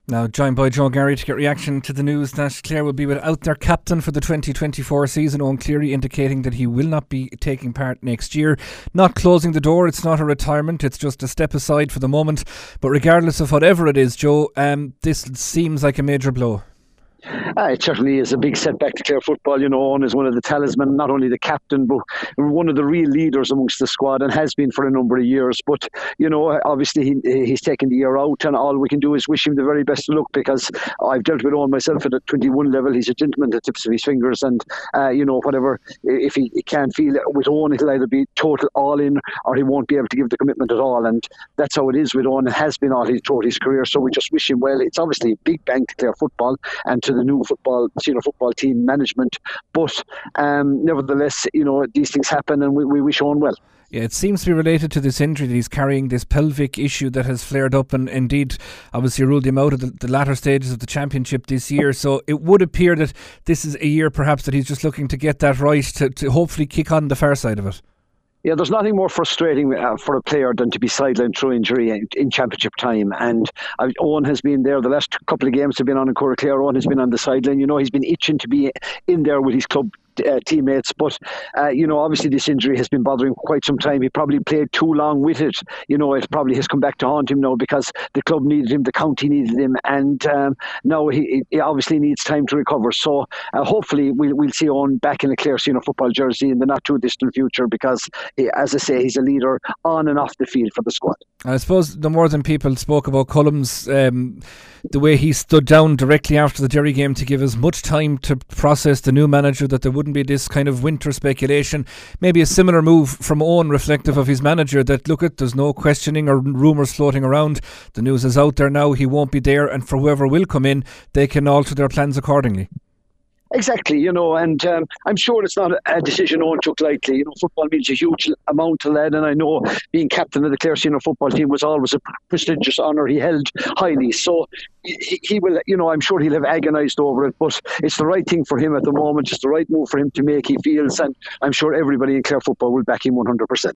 Now, joined by Joe Garry to get reaction to the news that Clare will be without their captain for the 2024 season. Owen Cleary indicating that he will not be taking part next year. Not closing the door, it's not a retirement, it's just a step aside for the moment. But regardless of whatever it is, Joe, this seems like a major blow. It certainly is a big setback to Clare football. You know, Owen is one of the talisman, not only the captain, but one of the real leaders amongst the squad, and has been for a number of years. But, you know, obviously he's taken the year out, and all we can do is wish him the very best of luck, because I've dealt with Owen myself at a 21 level. He's a gentleman at the tips of his fingers, and, you know, whatever, if he can't feel it with Owen, it'll either be total all in, or he won't be able to give the commitment at all. And that's how it is with Owen. It has been all throughout his career, so we just wish him well. It's obviously a big bang to Clare football and to the new senior football team management, but nevertheless, you know, these things happen, and we wish Owen well. Yeah, it seems to be related to this injury that he's carrying, this pelvic issue that has flared up, and indeed obviously ruled him out of the latter stages of the championship this year. So it would appear that this is a year perhaps that he's just looking to get that right, to hopefully kick on the far side of it. Yeah, there's nothing more frustrating for a player than to be sidelined through injury in championship time. And Owen has been there. The last couple of games have been on in Cora Clare. Owen has been on the sideline. You know, he's been itching to be in there with his club teammates, but you know, obviously this injury has been bothering him quite some time. He probably played too long with it. You know, it probably has come back to haunt him now, because the club needed him, the county needed him, and now he obviously needs time to recover. So hopefully we'll see Owen back in a Clare senior football jersey in the not too distant future, because as I say, he's a leader on and off the field for the squad. I suppose the more than people spoke about Cullum's, the way he stood down directly after the Derry game to give us much time to process the new manager, that there wouldn't be this kind of winter speculation. Maybe a similar move from Owen, reflective of his manager, that look, there's no questioning or rumours floating around. The news is out there now, he won't be there, and for whoever will come in, they can alter their plans accordingly. Exactly, you know, and I'm sure it's not a decision Owen took lightly. You know, football means a huge amount to lad, and I know being captain of the Clare senior football team was always a prestigious honour he held highly. So he will, you know, I'm sure he'll have agonised over it, but it's the right thing for him at the moment. It's the right move for him to make, he feels, and I'm sure everybody in Clare football will back him 100%.